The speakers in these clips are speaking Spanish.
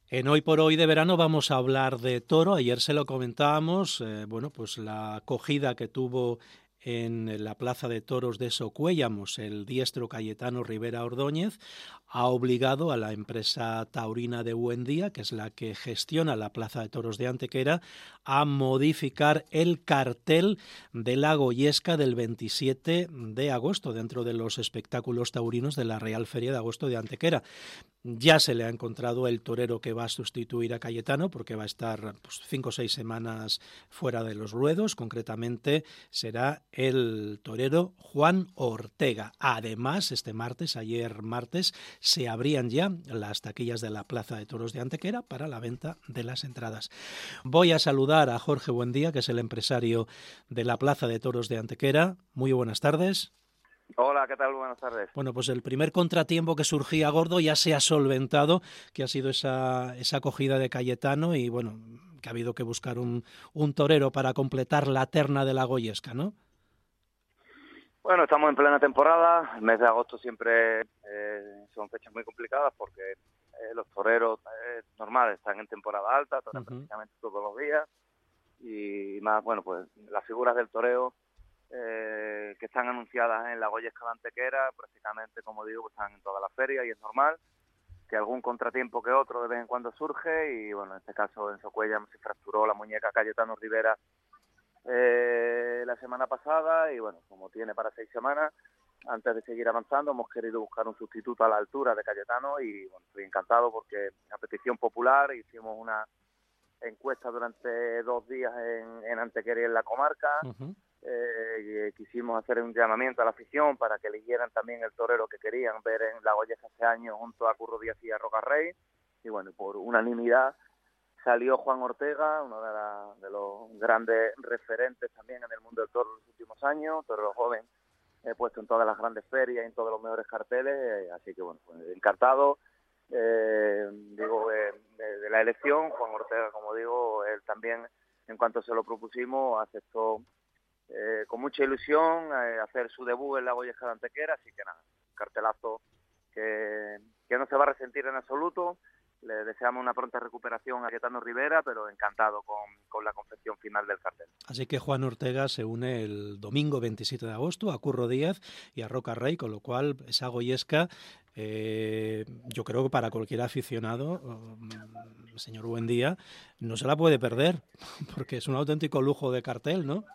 En Hoy por Hoy de verano vamos a hablar de toro. Ayer se lo comentábamos, pues la acogida que tuvo en la Plaza de Toros de Socuéllamos el diestro Cayetano Rivera Ordóñez ha obligado a la empresa taurina de Buendía, que es la que gestiona la Plaza de Toros de Antequera, a modificar el cartel de la Goyesca del 27 de agosto dentro de los espectáculos taurinos de la Real Feria de Agosto de Antequera. Ya se le ha encontrado el torero que va a sustituir a Cayetano, porque va a estar 5 o 6 semanas fuera de los ruedos. Concretamente será el torero Juan Ortega. Además, ayer martes, se abrían ya las taquillas de la Plaza de Toros de Antequera para la venta de las entradas. Voy a saludar a Jorge Buendía, que es el empresario de la Plaza de Toros de Antequera. Muy buenas tardes. Hola, ¿qué tal? Buenas tardes. Bueno, pues el primer contratiempo que surgía gordo ya se ha solventado, que ha sido esa acogida de Cayetano y, bueno, que ha habido que buscar un torero para completar la terna de la Goyesca, ¿no? Bueno, estamos en plena temporada. El mes de agosto siempre son fechas muy complicadas porque los toreros normales están en temporada alta, torean prácticamente todos los días. Y más, bueno, pues las figuras del toreo que están anunciadas en la Goyesca de Antequera, prácticamente, como digo, están en toda la feria y es normal que algún contratiempo que otro de vez en cuando surge y, bueno, en este caso en Socuéllamos se fracturó la muñeca Cayetano Rivera la semana pasada y, bueno, como tiene para 6 semanas, antes de seguir avanzando hemos querido buscar un sustituto a la altura de Cayetano y, bueno, estoy encantado porque a petición popular hicimos una encuesta durante 2 días en Antequera y en la comarca. Quisimos hacer un llamamiento a la afición para que eligieran también el torero que querían ver en la Goyesca este año junto a Curro Díaz y a Roca Rey, y, bueno, por unanimidad salió Juan Ortega, uno de los grandes referentes también en el mundo del toro en los últimos años, torero joven, puesto en todas las grandes ferias y en todos los mejores carteles, así que, bueno, pues encantado de la elección. Juan Ortega, como digo, él también, en cuanto se lo propusimos, aceptó con mucha ilusión hacer su debut en la Goyesca de Antequera, así que nada, un cartelazo que no se va a resentir en absoluto. Le deseamos una pronta recuperación a Cayetano Rivera, pero encantado con la confección final del cartel. Así que Juan Ortega se une el domingo 27 de agosto a Curro Díaz y a Roca Rey, con lo cual esa Goyesca, yo creo que para cualquier aficionado, señor Buendía, no se la puede perder, porque es un auténtico lujo de cartel, ¿no?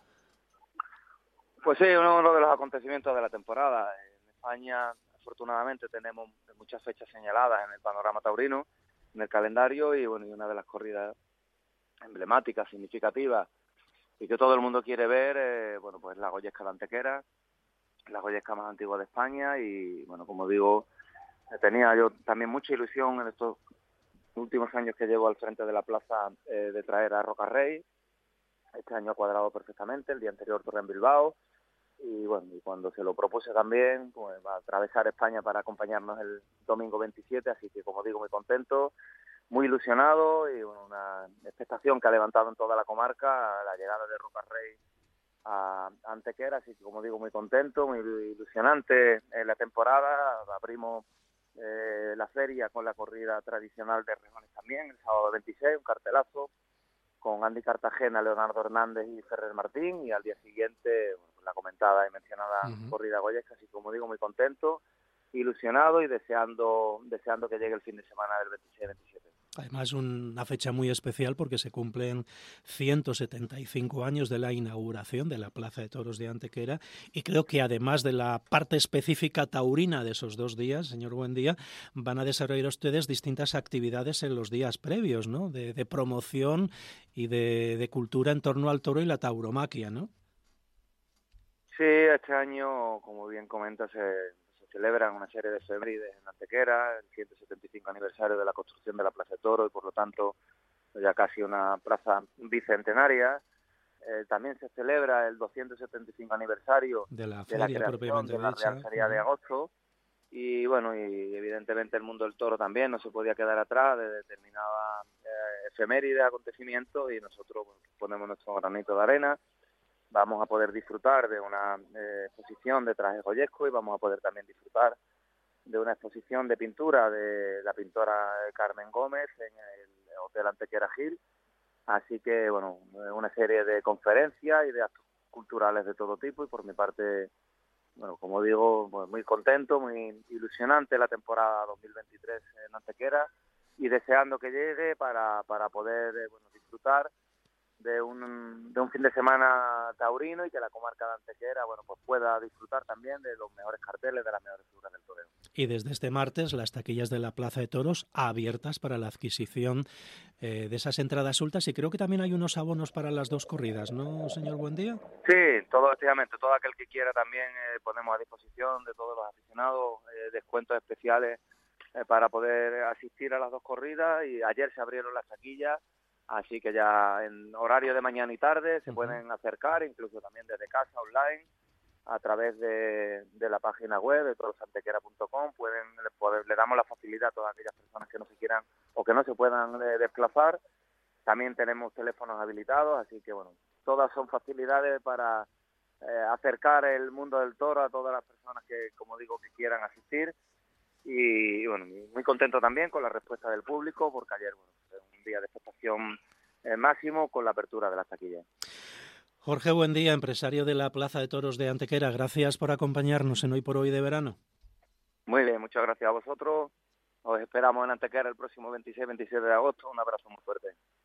Pues sí, uno de los acontecimientos de la temporada. En España, afortunadamente, tenemos muchas fechas señaladas en el panorama taurino, en el calendario, y, bueno, y una de las corridas emblemáticas, significativas, y que todo el mundo quiere ver, bueno, pues la Goyesca de Antequera, la Goyesca más antigua de España, y, bueno, como digo, tenía yo también mucha ilusión en estos últimos años que llevo al frente de la plaza de traer a Roca Rey. Este año ha cuadrado perfectamente, el día anterior torre en Bilbao, y, bueno, y cuando se lo propuse también, pues va a atravesar España para acompañarnos el domingo 27, así que, como digo, muy contento, muy ilusionado, y, bueno, una expectación que ha levantado en toda la comarca la llegada de Roca Rey a Antequera, así que, como digo, muy contento, muy ilusionante en la temporada. Abrimos la feria con la corrida tradicional de rejones también, el sábado 26, un cartelazo con Andy Cartagena, Leonardo Hernández y Ferrer Martín, y al día siguiente, bueno, la comentada y mencionada corrida goyesca, así, como digo, muy contento, ilusionado y deseando que llegue el fin de semana del 26-27. Además, una fecha muy especial porque se cumplen 175 años de la inauguración de la Plaza de Toros de Antequera, y creo que, además de la parte específica taurina de esos 2 días, señor Buendía, van a desarrollar ustedes distintas actividades en los días previos, ¿no? De promoción y de cultura en torno al toro y la tauromaquia, ¿no? Sí, este año, como bien comenta, se celebran una serie de efemérides en Antequera, el 175 aniversario de la construcción de la Plaza de Toro, y, por lo tanto, ya casi una plaza bicentenaria. También se celebra el 275 aniversario de la de la feria creación propiamente de la dicha. Real Feria de Agosto, y, bueno, y evidentemente el mundo del toro también no se podía quedar atrás de determinada efeméride, acontecimientos, y nosotros, bueno, ponemos nuestro granito de arena. Vamos a poder disfrutar de una exposición de trajes goyescos, y vamos a poder también disfrutar de una exposición de pintura de la pintora Carmen Gómez en el Hotel Antequera Gil. Así que, bueno, una serie de conferencias y de actos culturales de todo tipo, y por mi parte, bueno, como digo, pues muy contento, muy ilusionante la temporada 2023 en Antequera, y deseando que llegue para poder bueno, disfrutar de un fin de semana taurino, y que la comarca de Antequera bueno, pues pueda disfrutar también de los mejores carteles, de las mejores figuras del toreo. Y desde este martes las taquillas de la Plaza de Toros abiertas para la adquisición de esas entradas sueltas, y creo que también hay unos abonos para las dos corridas, ¿no, señor Buendía? Sí, todo aquel que quiera también ponemos a disposición de todos los aficionados descuentos especiales para poder asistir a las dos corridas, y ayer se abrieron las taquillas, así que ya en horario de mañana y tarde se pueden acercar, incluso también desde casa, online, a través de la página web de torosantequera.com. Le damos la facilidad a todas aquellas personas que no se quieran o que no se puedan desplazar. También tenemos teléfonos habilitados, así que bueno, todas son facilidades para acercar el mundo del toro a todas las personas que, como digo, que quieran asistir. Y bueno, muy contento también con la respuesta del público, porque ayer bueno, fue un día de expectación máximo con la apertura de las taquillas. Jorge Buendía, empresario de la Plaza de Toros de Antequera, gracias por acompañarnos en Hoy por Hoy de Verano. Muy bien, muchas gracias a vosotros. Os esperamos en Antequera el próximo 26-27 de agosto. Un abrazo muy fuerte.